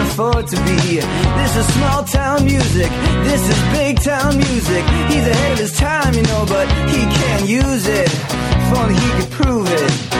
afford to be. This is small town music, this is big town music. He's ahead of his time, you know, but he can't use it. If only he could prove it.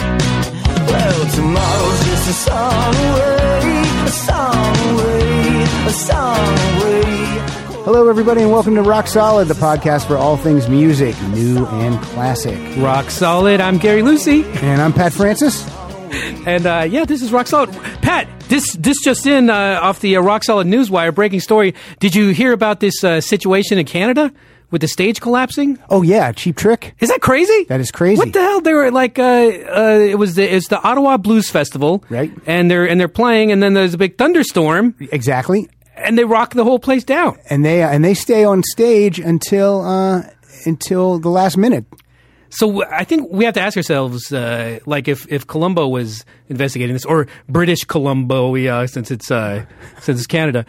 Well, tomorrow's just a song away, a song away, a song away. Hello, everybody, and welcome to Rock Solid, the podcast for all things music, new and classic. Rock Solid. I'm Gary Lucy. And I'm Pat Francis. And, this is Rock Solid. Pat, this just in off the Rock Solid Newswire, breaking story. Did you hear about this situation in Canada with the stage collapsing? Oh, yeah, Cheap Trick. Is that crazy? That is crazy. What the hell? They were like, it's the Ottawa Blues Festival. Right. And they're playing, and then there's a big thunderstorm. Exactly. And they rock the whole place down. And they stay on stage until the last minute. So I think we have to ask ourselves, like if Columbo was investigating this, or British Columbo, since it's Canada,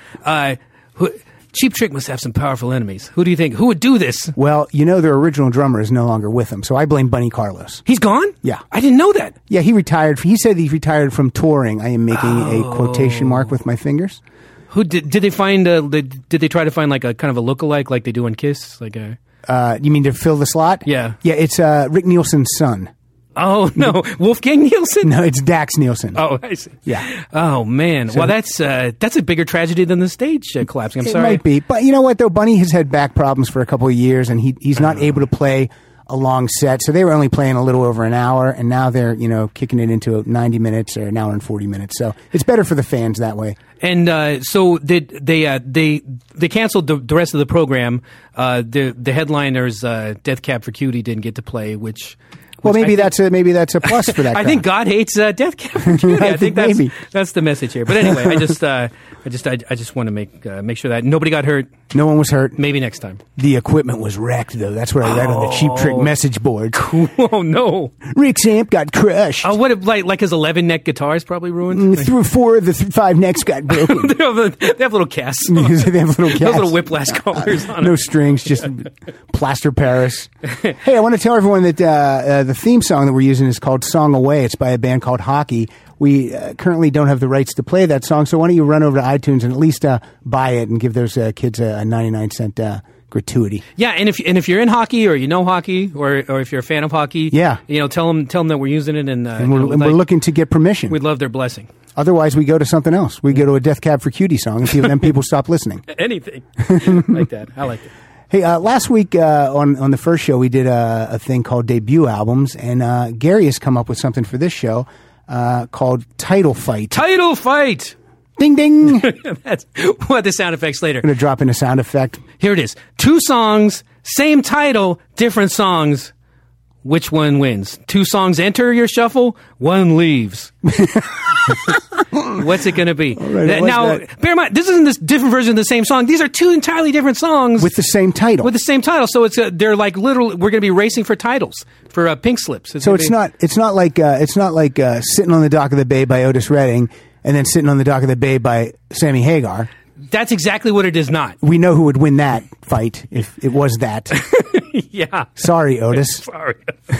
Cheap Trick must have some powerful enemies. Who do you think? Who would do this? Well, you know their original drummer is no longer with them, so I blame Bunny Carlos. He's gone? Yeah. I didn't know that. Yeah, he retired. He said he retired from touring. I am making a quotation mark with my fingers. Who did they find? Did they try to find like a kind of a lookalike, like they do in Kiss? Like a. You mean to fill the slot? Yeah. Yeah, it's Rick Nielsen's son. Oh no, Wolfgang Nielsen? No, it's Dax Nielsen. Oh, I see. Yeah. Oh man. So, well, that's a bigger tragedy than the stage collapsing. I'm sorry. It might be, but you know what though? Bunny has had back problems for a couple of years, and he's not able to play a long set. So they were only playing a little over an hour, and now they're kicking it into 90 minutes or an hour and 40 minutes. So it's better for the fans that way. And so did they canceled the rest of the program. The headliners, Death Cab for Cutie, didn't get to play, which. Well, maybe that's a plus for that. I think God hates Death Cab for Cutie. I think that's the message here. But anyway, I just want to make sure that nobody got hurt. No one was hurt. Maybe next time. The equipment was wrecked, though. That's what I read on the Cheap Trick message board. Oh no! Rick's amp got crushed. Oh, what if like his 11-neck guitars probably ruined? Through 4 of the 5 necks got broken. they have little casts. They have little casts. Those little whiplash collars on No strings, just plaster Paris. Hey, I want to tell everyone that the theme song that we're using is called Song Away. It's by a band called Hockey. We currently don't have the rights to play that song, so why don't you run over to iTunes and at least buy it and give those kids a 99-cent gratuity. Yeah, and if you're in hockey or you know hockey or if you're a fan of hockey, yeah, tell them that we're using it and we're looking to get permission. We'd love their blessing. Otherwise, we go to something else. We go to a Death Cab for Cutie song, and then people stop listening. Anything like that. I like it. Hey, last week on the first show, we did a thing called Debut Albums, and Gary has come up with something for this show called Title Fight. Title Fight! Ding, ding! We'll have the sound effects later. I'm going to drop in a sound effect. Here it is. 2 songs, same title, different songs. Which one wins? 2 songs enter your shuffle, 1 leaves. What's it going to be? Right, now, bear in mind, this isn't this different version of the same song. These are 2 entirely different songs with the same title. So it's they're like literally. We're going to be racing for titles for Pink Slips. So it's not like Sitting on the Dock of the Bay by Otis Redding and then Sitting on the Dock of the Bay by Sammy Hagar. That's exactly what it is not. We know who would win that fight if it was that. Yeah. Sorry, Otis. Sorry.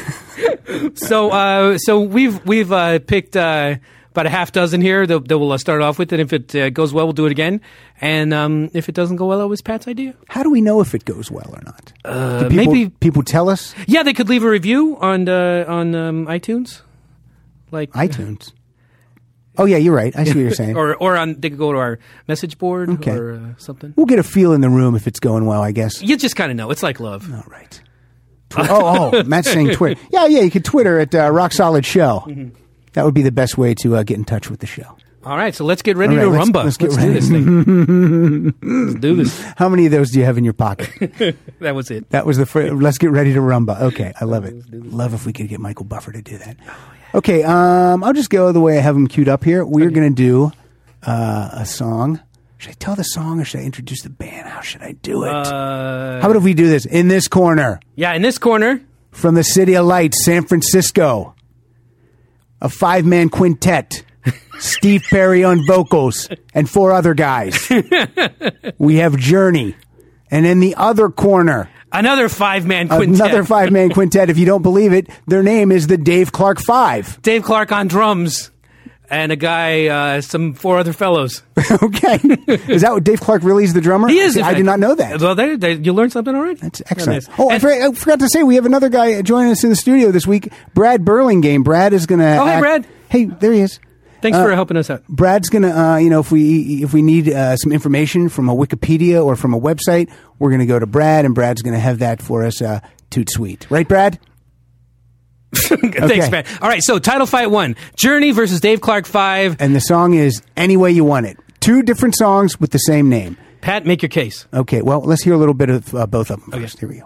So we've picked about a half dozen here that we'll start off with, and if it goes well, we'll do it again. And if it doesn't go well, it was Pat's idea. How do we know if it goes well or not? Maybe people tell us. Yeah, they could leave a review on iTunes, like iTunes. Oh yeah, you're right. I see what you're saying. or they could go to our message board or something. We'll get a feel in the room if it's going well, I guess. You just kind of know. It's like love. All right. Matt's saying Twitter. Yeah, you could Twitter at Rock Solid Show. Mm-hmm. That would be the best way to get in touch with the show. All right, so let's get ready to rumba. Let's do this thing. Let's do this. How many of those do you have in your pocket? That was it. That was let's get ready to rumba. Okay, I love it. Love if we could get Michael Buffer to do that. Oh, yeah. Okay, I'll just go the way I have them queued up here. We're going to do a song. Should I tell the song or should I introduce the band? How should I do it? How about if we do this? In this corner. Yeah, in this corner. From the City of Lights, San Francisco. A 5-man quintet. Steve Perry on vocals and 4 other guys. We have Journey. And in the other corner, another 5-man quintet. Another 5-man quintet. If you don't believe it, their name is the Dave Clark 5. Dave Clark on drums. and a guy, some 4 other fellows. Okay. Is that what Dave Clark really is the drummer? He is. See, I did not know that. Well, you learned something already? That's excellent. Nice. Oh, I forgot to say, we have another guy joining us in the studio this week, Brad Burlingame. Brad is going to... Oh, hey, Brad. Hey, there he is. Thanks for helping us out. Brad's going to, if we need some information from a Wikipedia or from a website, we're going to go to Brad, and Brad's going to have that for us toot sweet. Right, Brad? Thanks, Brad. All right, so Title Fight 1, Journey versus Dave Clark 5. And the song is Any Way You Want It. 2 different songs with the same name. Pat, make your case. Okay, well, let's hear a little bit of both of them first. Okay. Here we go.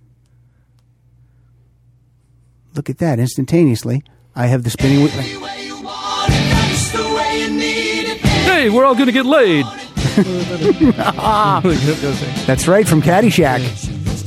Look at that, instantaneously. I have the spinning wheel. Hey, we're all going to get laid. That's right, from Caddyshack.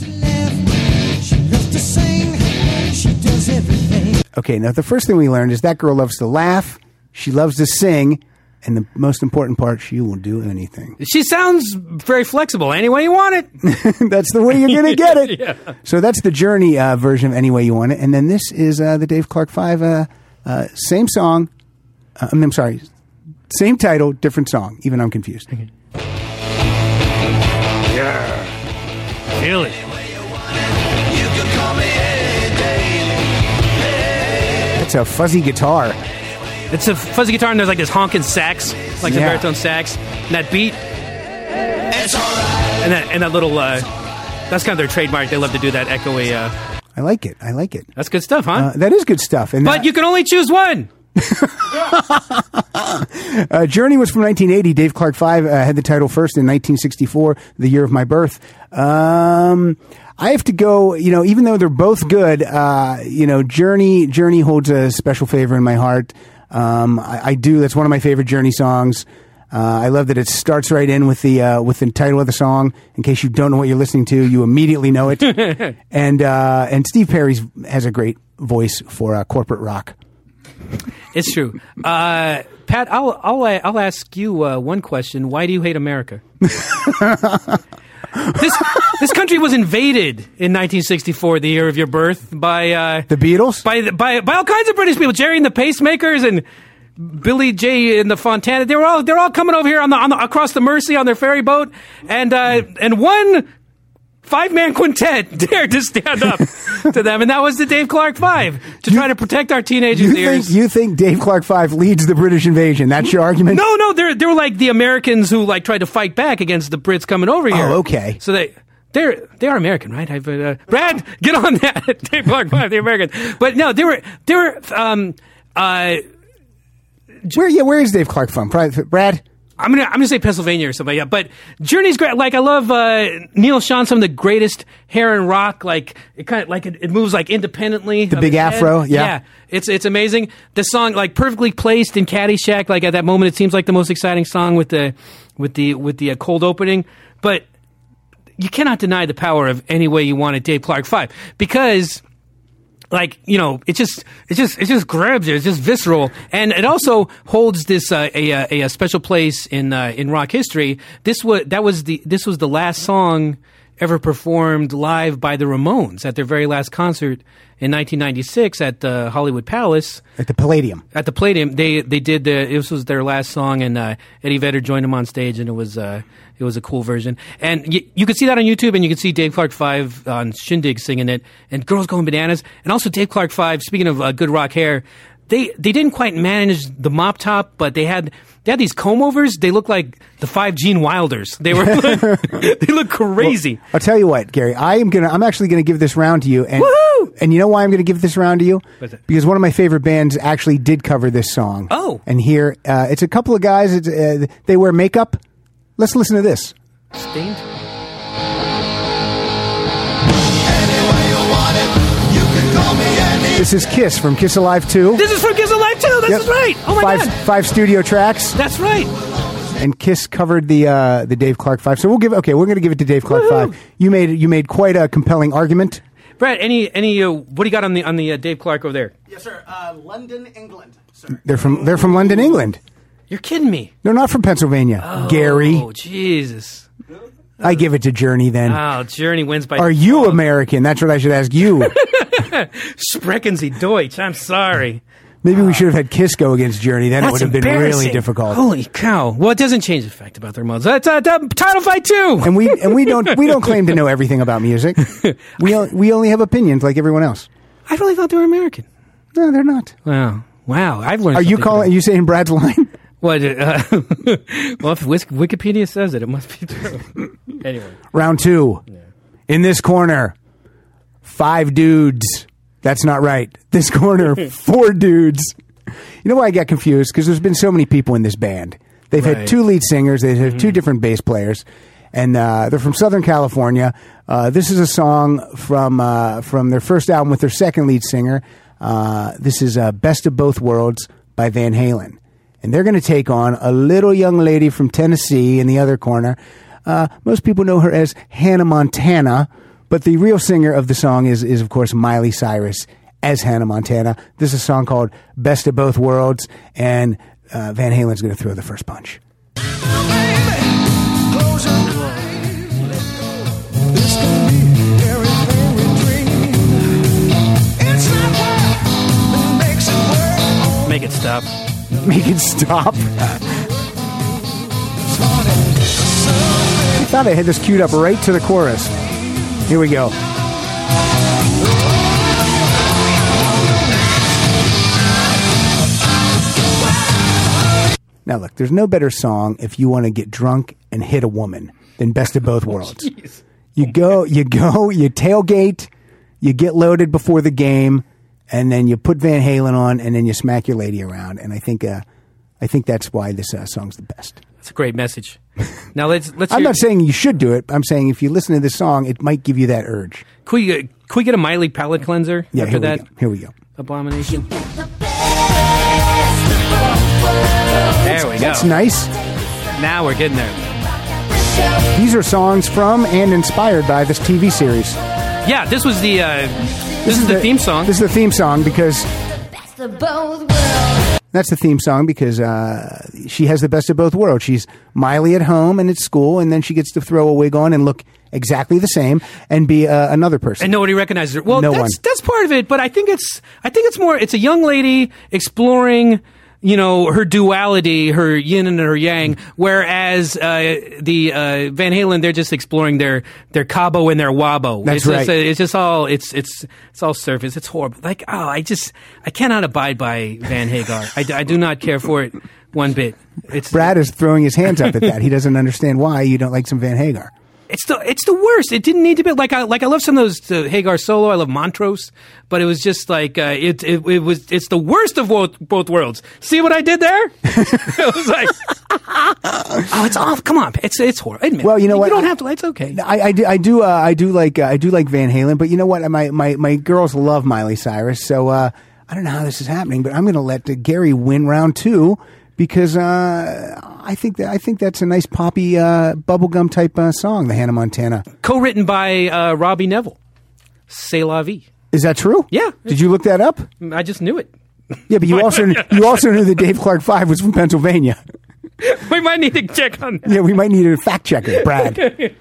Okay, now the first thing we learned is that girl loves to laugh, she loves to sing, and the most important part, she will do anything. She sounds very flexible. Any way you want it. That's the way you're going to get it. Yeah. So that's the Journey version of Any Way You Want It. And then this is the Dave Clark 5, same song. I'm sorry, same title, different song. Even I'm confused. Okay. Yeah. Feel it. It's a fuzzy guitar. It's a fuzzy guitar, and there's like this honking sax, like the Yeah. baritone sax. And that beat. And that little, that's kind of their trademark. They love to do that echoey. I like it. I like it. That's good stuff, huh? That is good stuff. And But you can only choose one. Journey was from 1980. Dave Clark 5 had the title first in 1964, the year of my birth. I have to go, even though they're both good, Journey holds a special favor in my heart. I do. That's one of my favorite Journey songs. I love that it starts right in with the title of the song. In case you don't know what you're listening to, you immediately know it. And Steve Perry has a great voice for corporate rock. It's true. Pat, I'll ask you one question. Why do you hate America? This country was invaded in 1964, the year of your birth, by The Beatles? by all kinds of British people, Jerry and the Pacemakers and Billy J and the Fontana. They're all coming over here on the across the Mersey on their ferry boat, and one 5-man quintet dared to stand up to them, and that was the Dave Clark 5 to try to protect our teenagers' ears. You think Dave Clark 5 leads the British invasion? That's your argument? No, they were like the Americans who like tried to fight back against the Brits coming over here. Oh, okay. So they are American, right? Brad, get on that. Dave Clark 5, the Americans. But no, they were. Where is Dave Clark from? Brad? I'm gonna say Pennsylvania or something. Yeah, but Journey's great. Like I love Neil Sean, some of the greatest hair in rock. Like it kind of like it moves like independently. The big afro, yeah. It's amazing. The song like perfectly placed in Caddyshack. Like at that moment, it seems like the most exciting song with the cold opening. But you cannot deny the power of Any Way You Want It, Dave Clark 5, because. Like, it just grabs you. It's just visceral, and it also holds this a special place in rock history. This was the last song ever performed live by the Ramones at their very last concert in 1996 at the Hollywood Palace. At the Palladium. At the Palladium, they did this was their last song, and Eddie Vedder joined them on stage, and it was a cool version. And you could see that on YouTube, and you could see Dave Clark 5 on Shindig singing it, and girls going bananas. And also Dave Clark 5, speaking of good rock hair, they didn't quite manage the mop top, but they had these comb overs. They looked like the 5 Gene Wilders. They look crazy. Well, I'll tell you what, Gary. I'm actually gonna give this round to you. And, woohoo! And you know why I'm gonna give this round to you? What's it? Because one of my favorite bands actually did cover this song. Oh. And here it's a couple of guys. They wear makeup. Let's listen to this. Stained? This is Kiss from Kiss Alive 2. This is from Kiss Alive 2. This is right. Oh my God. 5 studio tracks. That's right. And Kiss covered the Dave Clark 5. So we're going to give it to Dave Clark Woo-hoo. 5. You made quite a compelling argument. Brad, any what do you got on the Dave Clark over there? Yes, sir. London, England, sir. They're from London, England. You're kidding me. They're not from Pennsylvania. Gary. Oh, Jesus. I give it to Journey then. Oh, Journey wins by Are you American? That's what I should ask you. Sprechen Sie Deutsch. I'm sorry. Maybe we should have had Kiss go against Journey. Then it would That's have been really embarrassing. difficult. Holy cow! Well, it doesn't change the fact about their modes. That's Title Fight 2. And we don't claim to know everything about music. We only have opinions like everyone else. I really thought they were American. No, they're not. Wow! I've learned. Are you saying Brad's line? What? Well, if Wikipedia says it, it must be true. Anyway, Round 2. Yeah. In this corner, 5 dudes. That's not right. This corner, 4 dudes. You know why I got confused? Because there's been so many people in this band. They've had 2 lead singers. They've had 2 different bass players. And they're from Southern California. This is a song from their first album with their second lead singer. This is Best of Both Worlds by Van Halen. And they're going to take on a little young lady from Tennessee in the other corner. Most people know her as Hannah Montana, but the real singer of the song is of course, Miley Cyrus as Hannah Montana. This is a song called Best of Both Worlds, and Van Halen's going to throw the first punch. make it stop. Make it stop. I thought I had this queued up right to the chorus. Here we go. Now look, there's no better song if you want to get drunk and hit a woman than Best of Both Worlds. You tailgate, you get loaded before the game, and then you put Van Halen on, and then you smack your lady around. And I think that's why this song's the best. That's a great message. Now let's. I'm not saying you should do it. I'm saying if you listen to this song, it might give you that urge. Could we get a Miley palate cleanser after that? Here we go. Abomination. There we go. That's nice. Now we're getting there. These are songs from and inspired by this TV series. Yeah, this was the theme song. This is the theme song because Best of both worlds. that's the theme song because she has the best of both worlds. She's Miley at home and at school, and then she gets to throw a wig on and look exactly the same and be another person. And nobody recognizes her. Well, No one. that's part of it, but I think it's more. It's a young lady exploring, her duality, her yin and her yang. Whereas the Van Halen, they're just exploring their Cabo and their Wabo. That's right. It's just all it's all surface. It's horrible. Like I cannot abide by Van Hagar. I do not care for it one bit. Brad is throwing his hands up at that. He doesn't understand why you don't like some Van Hagar. It's the worst. It didn't need to be like I love some of those Hagar solo. I love Montrose, but it was just like it's the worst of both worlds. See what I did there? It was like it's off. Come on, it's horrible. Admit Well, you know what? You don't have to. It's okay. I do like Van Halen, but you know what? My girls love Miley Cyrus, so I don't know how this is happening, but I'm going to let Gary win round 2 because I think that's a nice poppy bubblegum type song, the Hannah Montana. Co-written by Robbie Neville. C'est la vie. Is that true? Yeah. Did you look that up? I just knew it. Yeah, but you also knew that Dave Clark 5 was from Pennsylvania. We might need to check on that. Yeah, we might need a fact checker, Brad.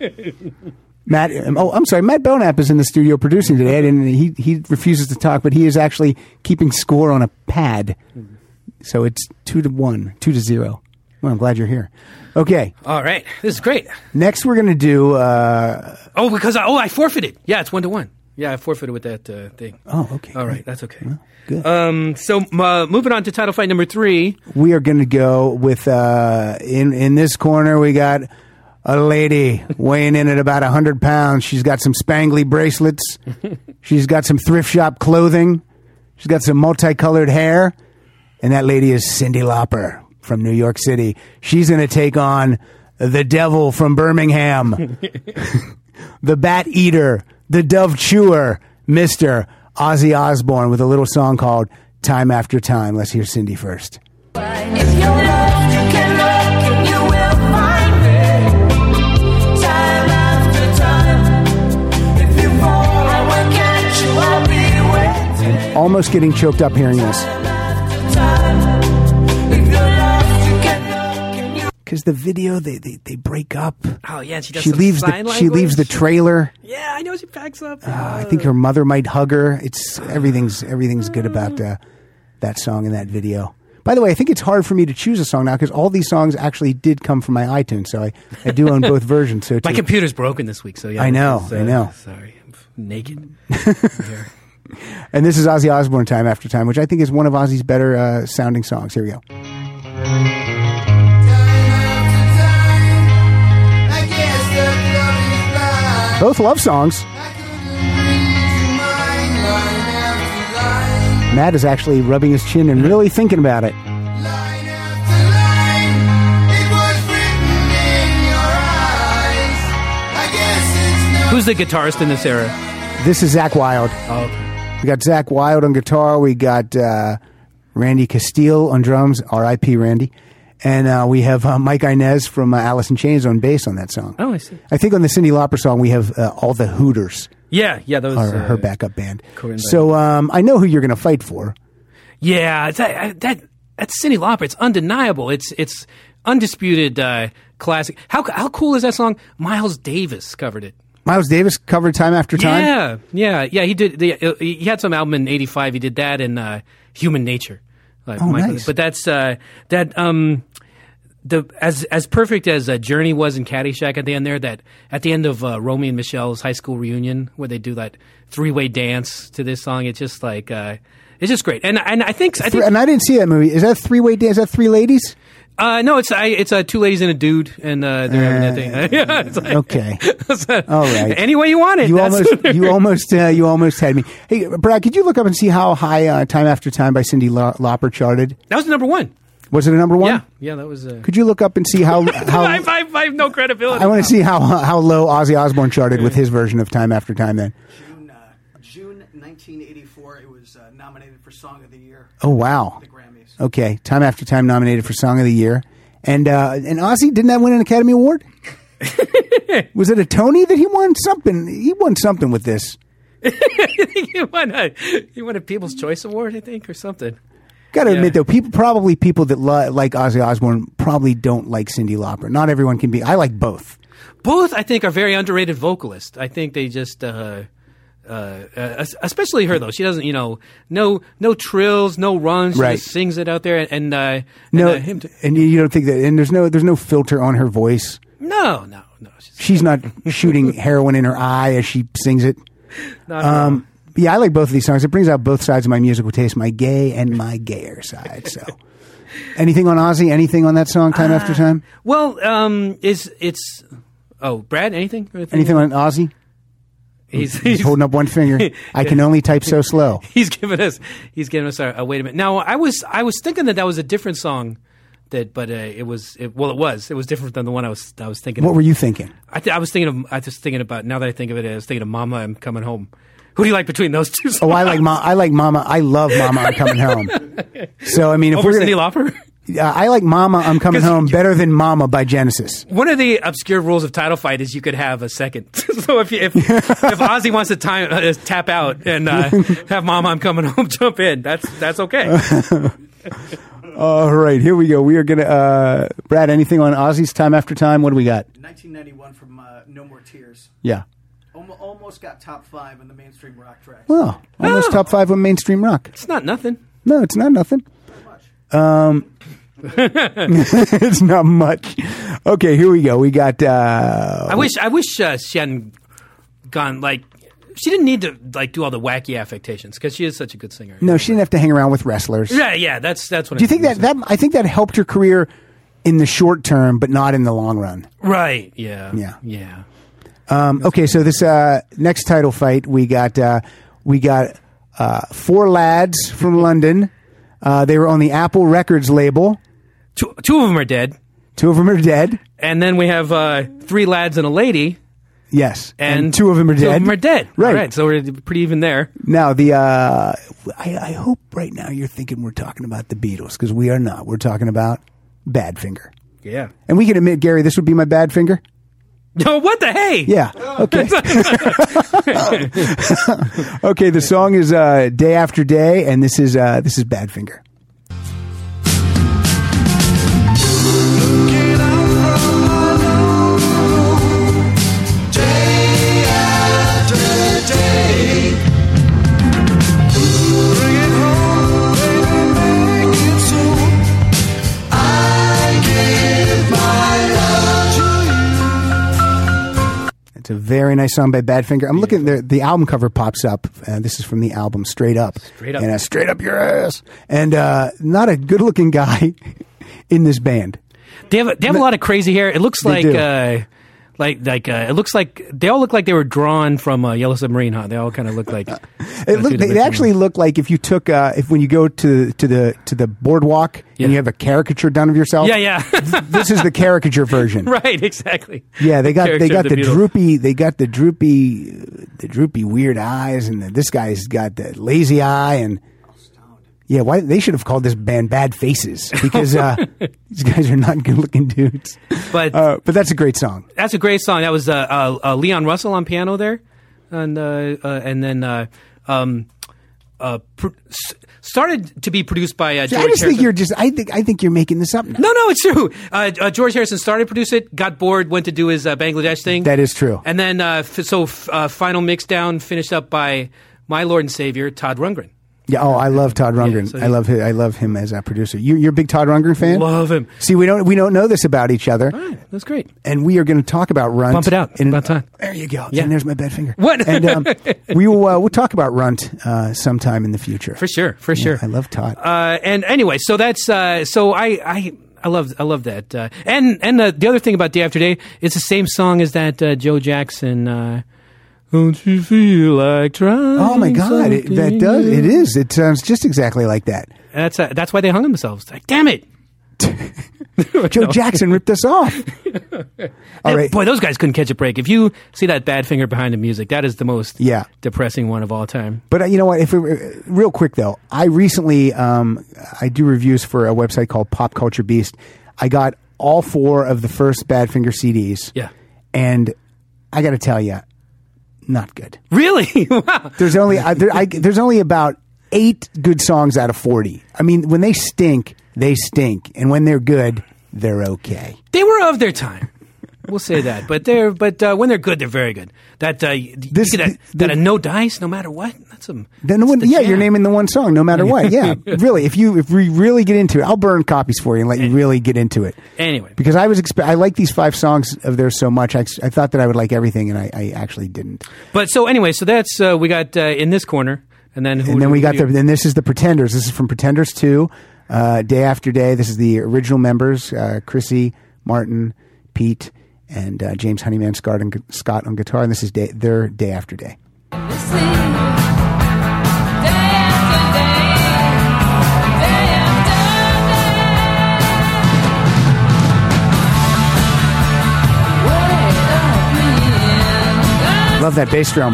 Matt, I'm sorry. Matt Belknap is in the studio producing today, and he refuses to talk, but he is actually keeping score on a pad. So it's 2-1, 2-0. Well, I'm glad you're here. Okay. All right, this is great. Next, we're going to do. Because I forfeited. Yeah, it's 1-1. Yeah, I forfeited with that thing. Oh, okay. All right, that's okay. Well, good. So moving on to title fight number 3. We are going to go with in this corner. We got a lady weighing in at about 100 pounds. She's got some spangly bracelets. She's got some thrift shop clothing. She's got some multicolored hair. And that lady is Cyndi Lauper from New York City. She's going to take on the devil from Birmingham, the bat eater, the dove chewer, Mr. Ozzy Osbourne with a little song called Time After Time. Let's hear Cyndi first. If you're lost, you can look and you will find me. Time after time. If you fall, I will catch you. I'll be waiting. Almost getting choked up hearing this. Because the video, they break up. Oh yeah, and she does She some leaves sign the she leaves the language. trailer. Yeah, I know she packs up. I think her mother might hug her. It's everything's good about that song in that video. By the way, I think it's hard for me to choose a song now because all these songs actually did come from my iTunes, so I do own both versions. So My computer's broken this week, so yeah. I know. Sorry, I'm naked. And this is Ozzy Osbourne, Time After Time, which I think is one of Ozzy's better sounding songs. Here we go. Both love songs. Matt is actually rubbing his chin and really thinking about it. Who's the guitarist in this era? This is Zakk Wylde. Oh, okay. We got Zakk Wylde on guitar. We got Randy Castile on drums. R.I.P. Randy. And we have Mike Inez from Alice in Chains on bass on that song. Oh, I see. I think on the Cyndi Lauper song we have all the Hooters. Yeah, those are her backup band. Corinne So I know who you're going to fight for. Yeah, that's Cyndi Lauper. It's undeniable. It's undisputed classic. How cool is that song? Miles Davis covered it. Miles Davis covered Time After Time? Yeah. He did. He had some album in '85. He did that and Human Nature. Nice. But that's as perfect as Journey was in Caddyshack at the end there. That at the end of Romy and Michelle's high school reunion, where they do that 3-way dance to this song, it's just like it's just great. And I think and I didn't see that movie. Is that 3-way dance? Is that 3 ladies? No, it's 2 ladies and a dude, and they're having that thing. Yeah, it's like, okay, all right. Any way you want it. You almost had me. Hey, Brad, could you look up and see how high "Time After Time" by Cyndi Lauper charted? That was number one. Was it a number one? Yeah, that was. Could you look up and see how? I have no credibility. I want to see how low Ozzy Osbourne charted with his version of "Time After Time." Then June 1984, it was nominated for Song of the Year. Oh wow! The Grammys. Okay, Time After Time nominated for Song of the Year, and Ozzy didn't that win an Academy Award? Was it a Tony that he won something? He won something with this. he won a People's Choice Award, I think, or something. Got to admit though, people that like Ozzy Osbourne probably don't like Cyndi Lauper. Not everyone can be. I like both. Both, I think, are very underrated vocalists. I think they just. Especially her though, she doesn't, no trills, no runs. She just sings it out there, and you don't think that, and there's no filter on her voice. No. She's not shooting heroin in her eye as she sings it. Yeah, I like both of these songs. It brings out both sides of my musical taste, my gay and my gayer side. So, anything on Ozzy? Anything on that song, Time After Time? Well, Brad, anything? Anything on Ozzy? He's holding up one finger. I can only type so slow. He's giving us a wait a minute. Now I was thinking that was a different song, it was different than the one I was thinking. What were you thinking? I was thinking about. Now that I think of it, I was thinking of Mama, I'm Coming Home. Who do you like between those two songs? Oh, I like Mama. I love Mama, I'm Coming Home. So I mean, if we're Cyndi Lauper. I like Mama, I'm Coming Home better than Mama by Genesis. One of the obscure rules of Title Fight is you could have a second. So if Ozzy wants to tap out and have Mama, I'm Coming Home jump in, that's okay. All right, here we go. We are gonna Brad. Anything on Ozzy's Time After Time? What do we got? 1991 from No More Tears. Yeah. Almost got top 5 in the mainstream rock tracks. Well, almost top 5 on mainstream rock. It's not nothing. No, it's not nothing. Not much. It's not much. Okay, here we go. We got. I wish she hadn't gone she didn't need to do all the wacky affectations because she is such a good singer. No, she didn't have to hang around with wrestlers. Yeah, that's what. Do you think that I think that helped her career in the short term, but not in the long run? Right. Yeah. Okay, so this next title fight, we got 4 lads from London. They were on the Apple Records label. Two of them are dead. 2 of them are dead. And then we have 3 lads and a lady. Yes, and 2 of them are dead. 2 of them are dead. Right. All right, so we're pretty even there. Now, I hope right now you're thinking we're talking about the Beatles, because we are not. We're talking about Badfinger. Yeah. And we can admit, Gary, this would be my Badfinger. No, what the hey? Yeah. Okay. Okay. The song is "Day After Day," and this is Badfinger. very nice song by Badfinger. I'm looking at the album cover pops up. This is from the album Straight Up. Straight Up. And Straight Up Your Ass. And not a good looking guy in this band. They have a lot of crazy hair. It looks They like do. it looks like they all look like they were drawn from Yellow Submarine, huh? They all kind of look like They actually look like if you took when you go to the boardwalk and you have a caricature done of yourself. Yeah. This is the caricature version. Right, exactly. Yeah, they got Caricature of the Beatles. droopy weird eyes, and this guy's got the lazy eye, and yeah, why they should have called this band Bad Faces, because these guys are not good looking dudes. But that's a great song. that's a great song. That was Leon Russell on piano there, and then started to be produced by George I just think Harrison. I think you're making this up now. No, it's true. George Harrison started to produce it, got bored, went to do his Bangladesh thing. That is true. And then final mix down, finished up by my Lord and Savior, Todd Rundgren. Yeah. Oh, I love Todd Rundgren. so I love him as a producer. You're a big Todd Rundgren fan. Love him. See, we don't know this about each other, All right, that's great. and we are going to talk about Runt. Bump it out. About time. There you go. Yeah. And there's my bad finger. What? And we'll talk about Runt sometime in the future. For sure. Yeah, I love Todd. And anyway, so that's so I love that. And the other thing about Day After Day, it's the same song as that Joe Jackson. Don't you feel like trying? Oh my God! It is. It sounds just exactly like that. That's why they hung themselves. Like, damn it! Joe Jackson ripped us off. All right. Boy, those guys couldn't catch a break. If you see that Badfinger behind the music, that is the most depressing one of all time. But you know what? Real quick though, I recently I do reviews for a website called Pop Culture Beast. I got all 4 of the first Badfinger CDs. Yeah. And I got to tell you, not good. Really? Wow. There's only about 8 good songs out of 40. I mean, when they stink, and when they're good, they're okay. They were of their time. We'll say that. But when they're good, they're very good. That a no dice, no matter what. You're naming the one song, no matter what. Yeah, really. If we really get into it, I'll burn copies for you and let you really get into it. Anyway, because I like these 5 songs of theirs so much, I thought that I would like everything, and I actually didn't. But so anyway, so that's we got in this corner, and then then this is the Pretenders. This is from Pretenders 2, Day After Day. This is the original members: Chrissy, Martin, Pete, and James Honeyman Scott on guitar, and this is their Day After Day. Love that bass drum.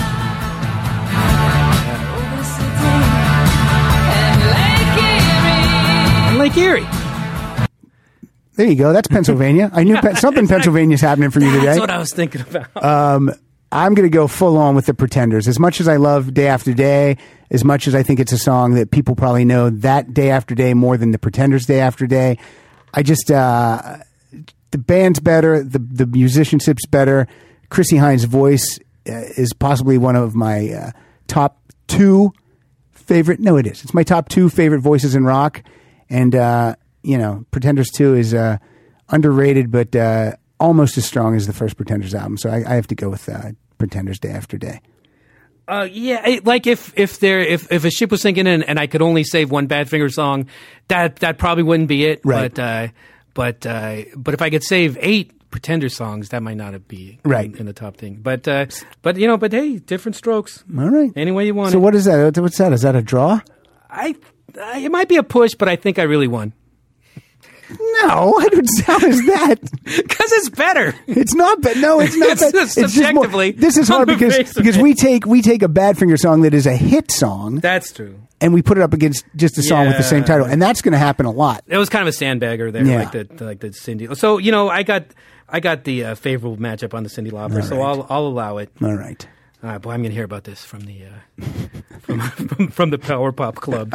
And Lake Erie. There you go. That's Pennsylvania. I knew something Pennsylvania's happening for you today. That's what I was thinking about. I'm going to go full on with the Pretenders. As much as I love Day After Day, as much as I think it's a song that people probably know that Day After Day more than the Pretenders Day After Day, I just the band's better, the musicianship's better. Chrissy Hynde's voice is possibly one of my top 2 favorite. No, it is. It's my top 2 favorite voices in rock, and Pretenders 2 is underrated, but almost as strong as the first Pretenders album. So I have to go with Pretenders Day After Day. Like if a ship was sinking in and I could only save one Badfinger song, that probably wouldn't be it. Right. But if I could save 8 Pretender songs, that might not be right in the top thing. But hey, different strokes. All right. Any way you want. So what is that? What's that? Is that a draw? It might be a push, but I think I really won. No, I don't sound as that. Because it's better. It's not bad. No, it's not bad. It's subjectively. This is hard because we take a Badfinger song that is a hit song. That's true. And we put it up against just a song with the same title, and that's going to happen a lot. It was kind of a sandbagger there, like the Cyndi. So I got the favorable matchup on the Cyndi Lauper, right. So I'll allow it. All right. Boy, I'm going to hear about this from the from the Power Pop Club.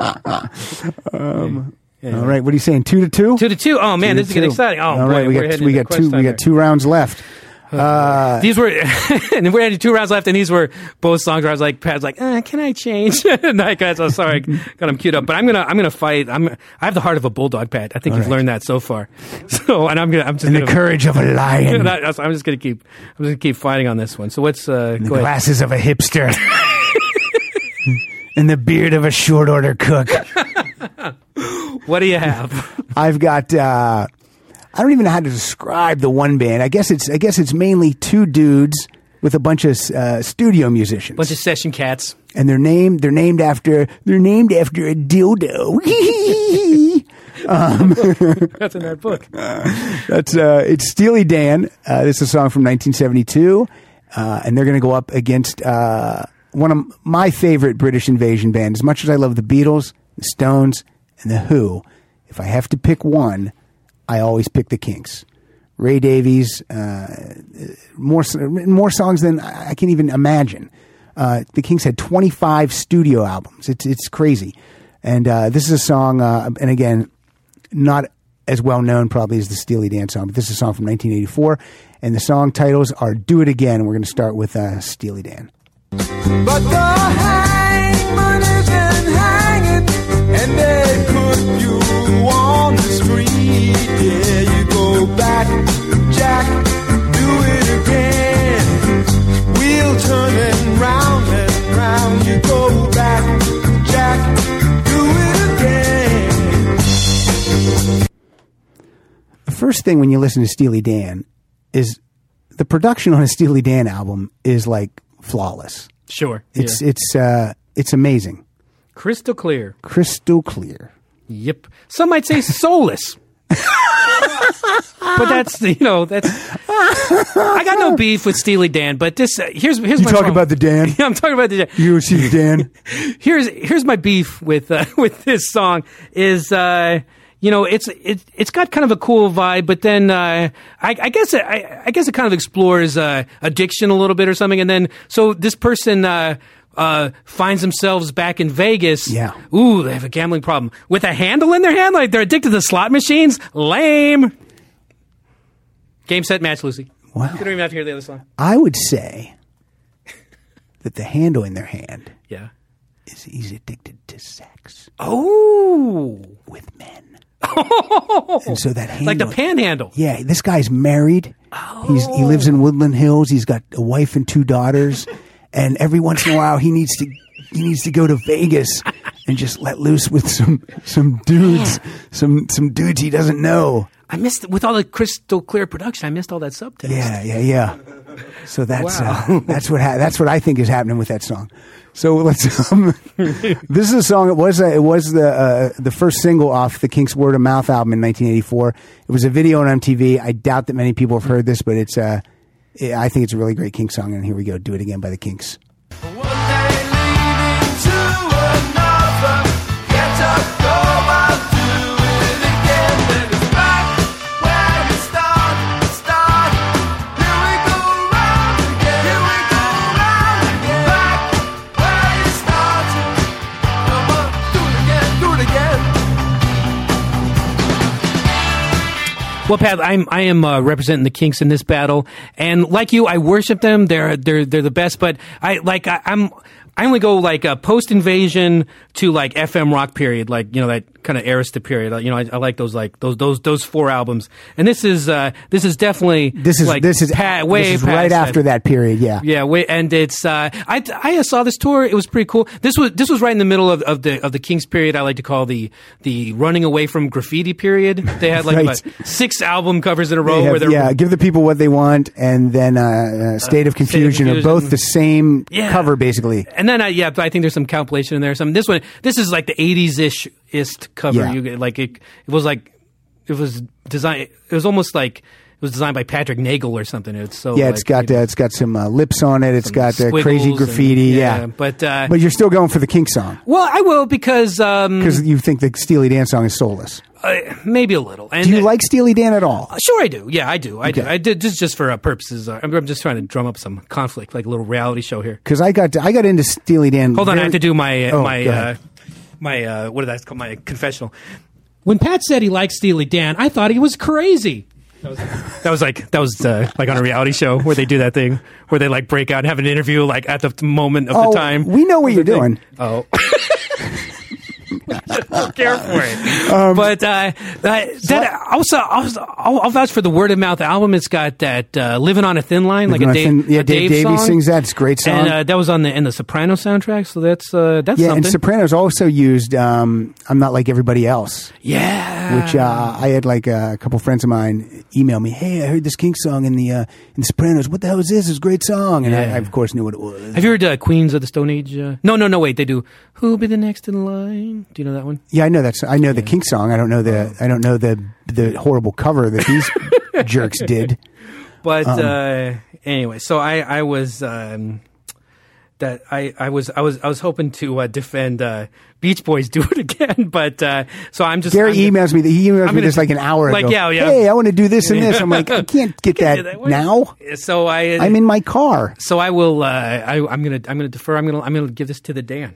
Anyway. All right, what are you saying? 2-2? 2-2. Oh man, this is getting exciting. Oh all boy, right, we got 2 rounds left. These were, and we had 2 rounds left, and these were both songs where I was like, Pat's like, can I change? And I got, so sorry, got him queued up. But I'm gonna fight. I have the heart of a bulldog, Pat. I think you've learned that so far. So, and I'm just And the courage of a lion. I'm just gonna keep fighting on this one. So what's The go ahead. glasses of a hipster. And the beard of a short order cook. What do you have? I've got. I don't even know how to describe the one band. I guess it's mainly 2 dudes with a bunch of studio musicians. Bunch of session cats. And they're named after a dildo. That's in that book. It's Steely Dan. This is a song from 1972, and they're going to go up against one of my favorite British invasion bands. As much as I love the Beatles, the Stones, and the Who, if I have to pick one, I always pick the Kinks. Ray Davies, more songs than I can even imagine. The Kinks had 25 studio albums. It's crazy. And this is a song, and again, not as well known probably as the Steely Dan song, but this is a song from 1984. And the song titles are Do It Again. We're going to start with Steely Dan. But the hangman isn't hanging, and they put you on the street. Yeah, you go back, Jack, do it again. Wheel turning round and round. You go back, Jack, do it again. The first thing when you listen to Steely Dan is the production on a Steely Dan album is like flawless. Sure. It's amazing. Crystal clear. Crystal clear. Yep. Some might say soulless. But that's I got no beef with Steely Dan, but this here's You my talking problem. about the Dan? Yeah, I'm talking about the Dan. You see the Dan? Here's my beef with this song is it's got kind of a cool vibe, but then I guess it kind of explores addiction a little bit or something, and then so this person finds themselves back in Vegas. Yeah. Ooh, they have a gambling problem with a handle in their hand, like they're addicted to slot machines. Lame. Game, set, match, Lucy. Wow. You don't even have to hear the other song. I would say that the handle in their hand Yeah. is he's addicted to sex Oh. with men. And so that handle, Like the panhandle. yeah, this guy's married. He lives in Woodland Hills. He's got a wife and 2 daughters, and every once in a while he needs to go to Vegas and just let loose with some dudes, some dudes he doesn't know. I missed, with all the crystal clear production, I missed all that subtext. Yeah. So that's Wow. that's what I think is happening with that song. So let's. This is a song. It was the first single off the Kinks' Word of Mouth album in 1984. It was a video on MTV. I doubt that many people have heard this, but it's I think it's a really great Kinks song. And here we go. Do It Again by the Kinks. One day leading to another. Get up, go out, do it again. Then it's back where we start. Here we go round again. Back where you started. Come on, do it again. Well, Pat, I am representing the Kinks in this battle, and like you, I worship them. They're the best. But I only go like post invasion to like FM rock period, like that kind of Arista period. I like those 4 albums, and this is definitely This is way past right that. after that period. Yeah. Yeah, and it's I saw this tour. It was pretty cool. This was right in the middle of the Kinks period. I like to call the running away from graffiti period. They had like Right. about 6 album covers in a row They have- where they're give the people what they want, and then State of Confusion are both the same cover, basically. And then I think there's some compilation in there. This is like the 80s-ish cover. Yeah. It was designed. It was almost like it was designed by Patrick Nagel or something. It's so It's got some lips on it. It's got squiggles crazy and- graffiti. yeah, yeah, but you're still going for the Kinks song well, I will because you think the Steely Dan song is soulless. maybe a little. And Do you like Steely Dan at all? Sure, I do. Yeah, I do. I do. Okay. I did just for purposes. I'm just trying to drum up some conflict, like a little reality show here. Because I got into Steely Dan. Hold on, I have to do my go ahead. what did I call my confessional? When Pat said he liked Steely Dan, I thought he was crazy. That was like on a reality show where they do that thing where they like break out and have an interview like at the moment of the time. We know what you're doing. Oh. Don't care for it. But I'll vouch for the Word of Mouth album. It's got that "Living on a Thin Line," like a Dave Davies song. sings that. It's a great song. And that was on the Soprano soundtrack. So that's something. And Sopranos also used "I'm Not Like Everybody Else." Yeah, which I had like a couple friends of mine email me. Hey, I heard this Kinks song in the Sopranos. What the hell is this? It's a great song, and I of course knew what it was. Have you heard Queens of the Stone Age? No. Wait, they do. Who'll be the next in line? Do you know that one? Yeah, I know that. I know the Kinks song. I don't know the horrible cover that these jerks did. But anyway, so I was hoping to defend Beach Boys Do It Again, but so I'm just Gary emails me. He emails me just like an hour ago. Yeah. Hey, I want to do this and this. I'm like, I can't get that now. So I'm in my car. So I will. I'm gonna defer. I'm gonna give this to the Dan.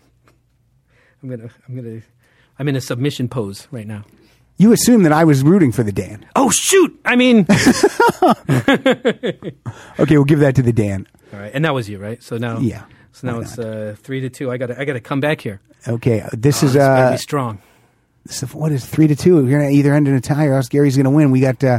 I'm in a submission pose right now. You assume that I was rooting for the Dan. Oh shoot! I mean, okay, we'll give that to the Dan. All right, and that was you, right? So now, yeah. So now it's 3-2. I gotta come back here. Okay, this is gotta be strong. What is 3-2? We're gonna either end in a tie or else Gary's gonna win. We got a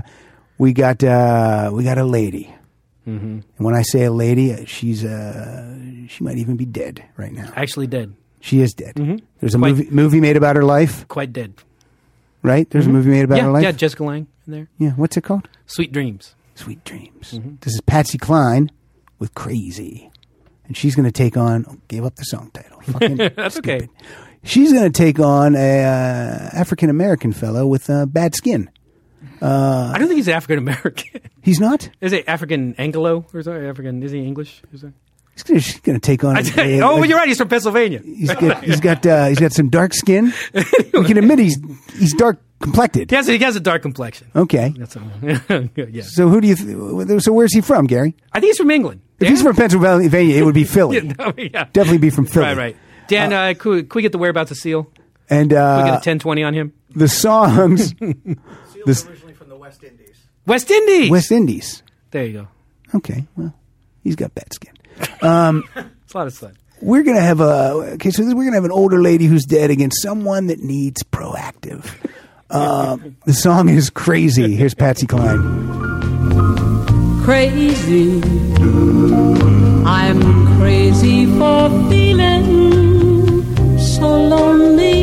lady, and when I say a lady, she might even be dead right now. Actually dead. She is dead. Mm-hmm. There's a movie made about her life. Quite dead. Right? There's a movie made about her life. Yeah, Jessica Lange in there. Yeah, what's it called? Sweet Dreams. Sweet Dreams. Mm-hmm. This is Patsy Cline with Crazy. And she's going to take on... gave up the song title. Fucking That's stupid. okay. She's going to take on a African-American fellow with bad skin. I don't think he's African-American. He's not? Is it African Anglo? Or is African? Is he English? She's going to take on... you're right. He's from Pennsylvania. He's got some dark skin. We can admit he's dark complected. He has a dark complexion. Okay. Yeah. So who do you? So where's he from, Gary? I think he's from England. If he's from Pennsylvania, it would be Philly. Definitely be from Philly. Right. Dan, could we get the whereabouts of Seal? And could we get a 1020 on him? The songs. Seal's originally from the West Indies. West Indies. There you go. Okay. Well, he's got bad skin. It's a lot of fun. We're gonna have we're gonna have an older lady who's dead against someone that needs proactive. The song is Crazy. Here's Patsy Cline. Crazy, I'm crazy for feeling so lonely.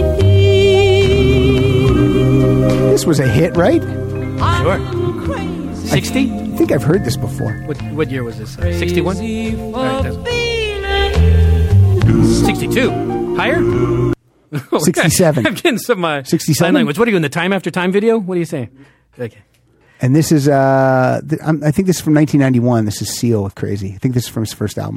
This was a hit, right? Sure. 60? I think I've heard this before. What year was this? 61? 62. Higher? 67. I'm getting some 67? sign language. What are you in the Time After Time video? What are you saying? Okay. And this is, I think this is from 1991. This is Seal with Crazy. I think this is from his first album.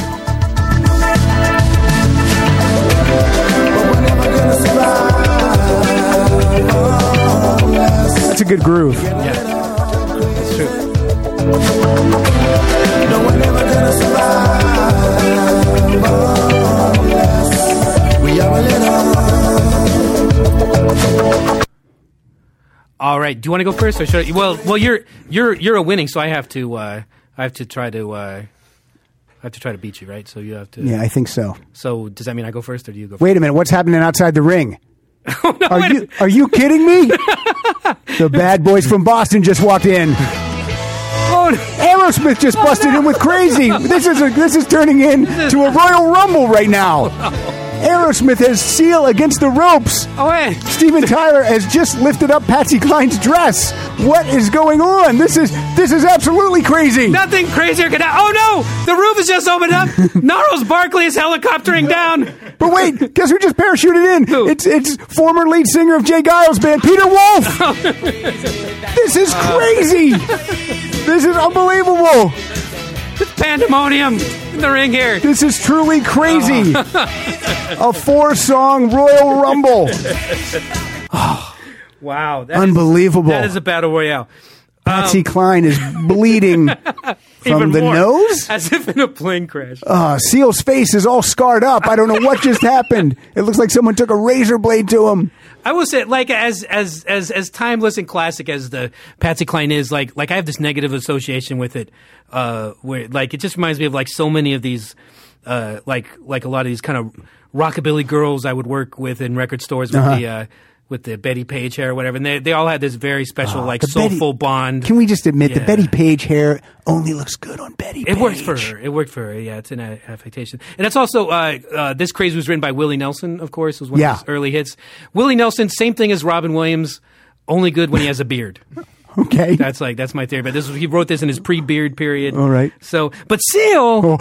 That's a good groove. Yeah. That's true. No one ever gonna survive. We are a little. All right. Do you want to go first, or should I? Well, you're a winning, so I have to try to beat you, right? So you have to. Yeah, I think so. So does that mean I go first, or do you go first? Wait a minute. What's happening outside the ring? Oh, no, are you kidding me? The bad boys from Boston just walked in. Aerosmith just busted in with Crazy. This is turning into a Royal Rumble right now. Aerosmith has Seal against the ropes. Oh, hey. Steven Tyler has just lifted up Patsy Cline's dress. What is going on? This is absolutely crazy. Nothing crazier could happen. Oh no! The roof is just opened up. Gnarls Barkley is helicoptering down. But wait, guess who just parachuted in? Who? It's former lead singer of Jay Giles' band, Peter Wolf. This is crazy. This is unbelievable. It's pandemonium in the ring here. This is truly crazy. A 4-song Royal Rumble. Wow. Unbelievable. That is a battle royale. Patsy Cline is bleeding from the nose. As if in a plane crash. Seal's face is all scarred up. I don't know what just happened. It looks like someone took a razor blade to him. I will say, like, as timeless and classic as the Patsy Cline is, like I have this negative association with it, where like it just reminds me of like so many of these, like a lot of these kind of rockabilly girls I would work with in record stores with the Betty Page hair or whatever, and they all had this very special like soulful bond. Can we just admit the Betty Page hair only looks good on Betty Page? It worked for her. Yeah, it's an affectation. And it's also, This Craze was written by Willie Nelson, of course. It was one of his early hits. Willie Nelson, same thing as Robin Williams, only good when he has a beard. Okay. That's my theory. But he wrote this in his pre-beard period. All right. So, but Seal.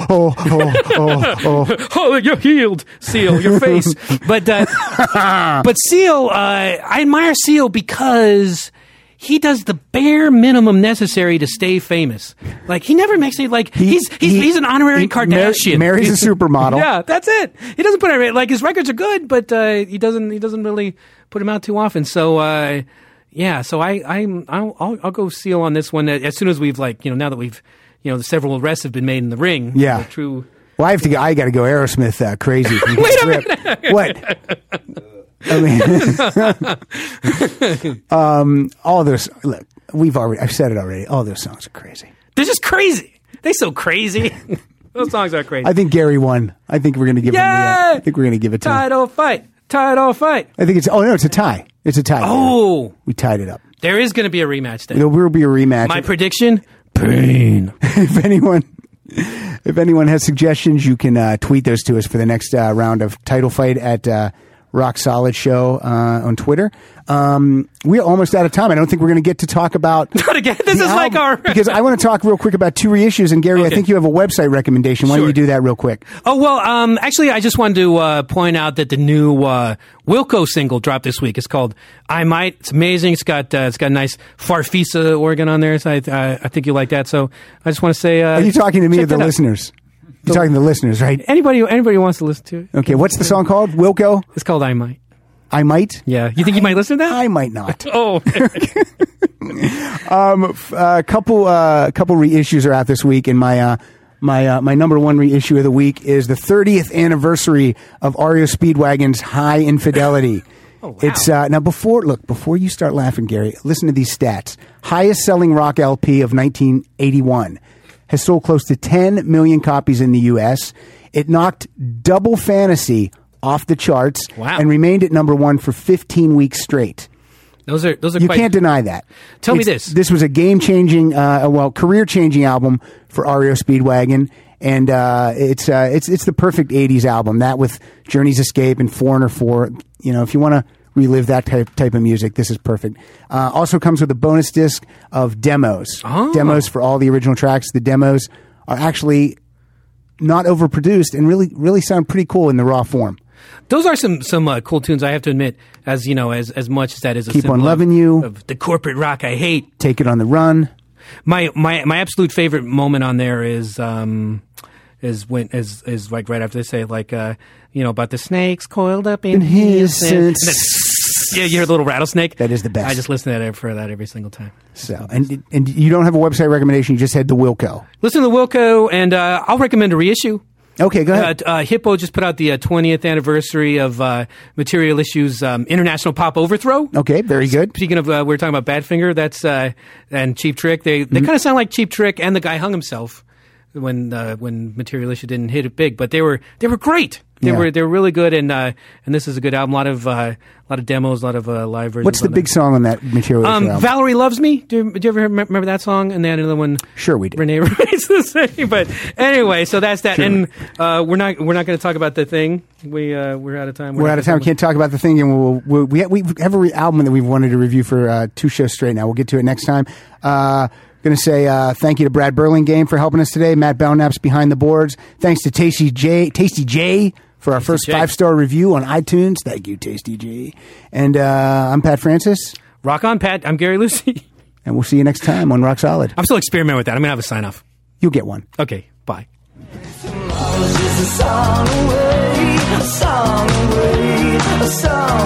Oh, you're healed, Seal, your face. But Seal, I admire Seal because he does the bare minimum necessary to stay famous. Like, he never makes it like he's an honorary Kardashian. Marries a supermodel. Yeah, that's it. He doesn't put it like his records are good, but he doesn't really put them out too often. So. Yeah, so I'll go Seal on this one as soon as we've now that we've several arrests have been made in the ring. Yeah, true. Well, I got to go Aerosmith crazy. Wait a minute. What? I mean, all those. Look, I've said it already. All those songs are crazy. They're just crazy. They're so crazy. Those songs are crazy. I think Gary won. I think we're going to give him. I think we're going to give it to him. Title fight. I think it's. Oh no, it's a tie. It's a tie. Oh, we tied it up. There is going to be a rematch then. There will be a rematch. My prediction: pain. If anyone has suggestions, you can tweet those to us for the next round of title fight at Rock Solid Show on Twitter. We're almost out of time. I don't think we're going to get to talk about not again. This is album, like our because I want to talk real quick about two reissues. And Gary, I think you have a website recommendation. Why don't you do that real quick? Oh well, actually, I just wanted to point out that the new Wilco single dropped this week. It's called "I Might." It's amazing. It's got a nice Farfisa organ on there. So I think you like that. So I just want to say, are you talking to me or the listeners? You're talking to the listeners, right? Anybody who wants to listen to it. Okay, what's the song called? Wilco? It's called "I Might." I might? Yeah. You think you might listen to that? I might not. Oh. A couple reissues are out this week, and my number one reissue of the week is the 30th anniversary of REO Speedwagon's High Infidelity. Oh, wow. It's now before you start laughing, Gary, listen to these stats. Highest selling rock LP of 1981. Has sold close to 10 million copies in the U.S. It knocked Double Fantasy off the charts and remained at number one for 15 weeks straight. Those are you can't deny that. Tell me this. This was a game-changing, career-changing album for REO Speedwagon, and it's the perfect 80s album. That with Journey's Escape and Foreigner 4. You know, if you want to relive that type of music, this is perfect. Also comes with a bonus disc of demos. Oh. Demos for all the original tracks. The demos are actually not overproduced and really sound pretty cool in the raw form. Those are some cool tunes, I have to admit, as much as that is a Keep symbol on Loving You. Of the corporate rock I hate. Take It on the Run. My absolute favorite moment on there is like right after they say about the snakes coiled up in his yeah, you hear a little rattlesnake. That is the best. I just listen to that for that every single time. So and you don't have a website recommendation. You just had the Wilco. Listen to the Wilco, and I'll recommend a reissue. Okay, go ahead. Hippo just put out the 20th anniversary of Material Issues International Pop Overthrow. Okay, very good. Speaking of, we were talking about Badfinger, that's and Cheap Trick. They kind of sound like Cheap Trick, and the guy hung himself when Material Issue didn't hit it big. But they were great. They were really good, and this is a good album. A lot of demos, a lot of live versions. What's the big song on that Material Issue album? Valerie Loves Me. Do you ever remember that song? And then another one. Sure, we do. Renee remains the same. But anyway, so that's that. Sure. And we're not going to talk about the thing. We're out of time. We're out of time. We can't talk about the thing, and we have an album that we've wanted to review for 2 shows straight. Now we'll get to it next time. Going to say thank you to Brad Burlingame for helping us today. Matt Belknap's behind the boards. Thanks to Tasty J for our first 5-star review on iTunes. Thank you, Tasty J. And I'm Pat Francis. Rock on, Pat. I'm Gary Lucy. And we'll see you next time on Rock Solid. I'm still experimenting with that. I'm going to have a sign-off. You'll get one. Okay, bye. Tomorrow's just a song away, a song away, a song